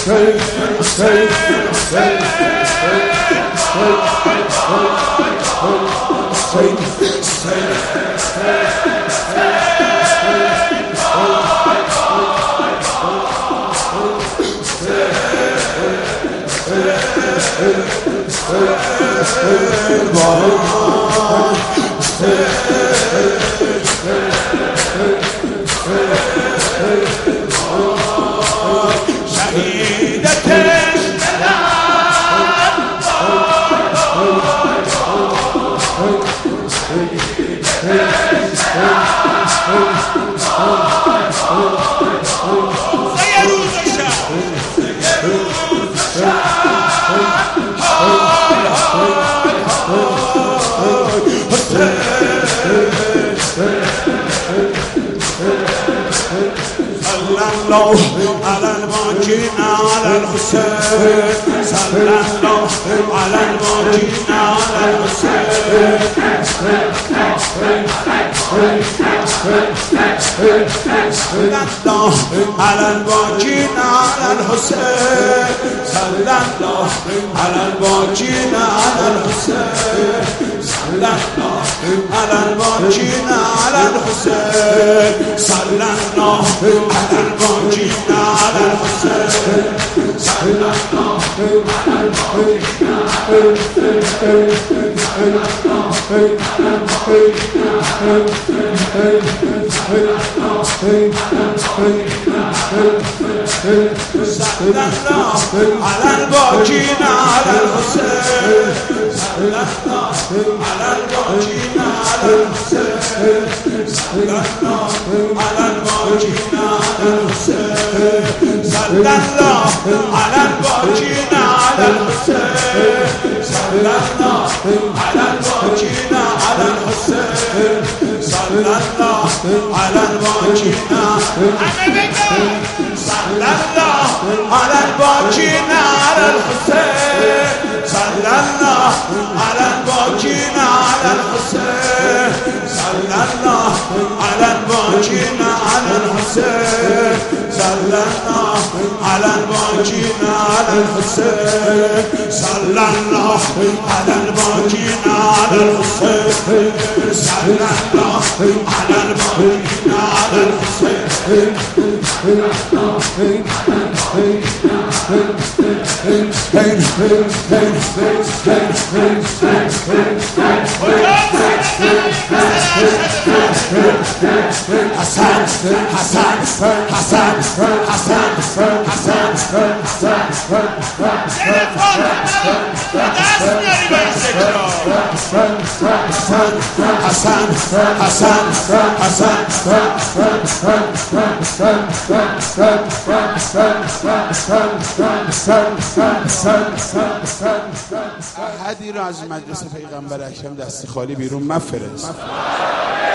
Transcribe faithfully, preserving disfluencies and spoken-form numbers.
الله على الماجين على الحسين صلى الله على الماجين على الحسين صلى الله على الماجين على الحسين صلى الله على الماجين على الحسين صلى الله على الماجين على الحسين صلى الله على الماجين على الحسين صلى الله على الماجين على الحسين صلى الله على الماجين على الحسين صلى الله على الماجين على الحسين صلى الله على الماجين على الحسين صلى الله على الماجين على الحسين صلى الله على الماجين على الحسين صلى الله على الماجين على الحسين صلى الله على الماجين صلى الله على الماجين على الحسين صلى الله على الماجين على الحسين صلى الله على الماجين على الحسين صلى الله على الماجين على الحسين صلى الله على الماجين على الحسين صلى الله على الماجين على الحسين حسن حسن حسن حسن حسن احدی را از مجلس پیغمبر اکرم دستی خالی بیرون مفرست.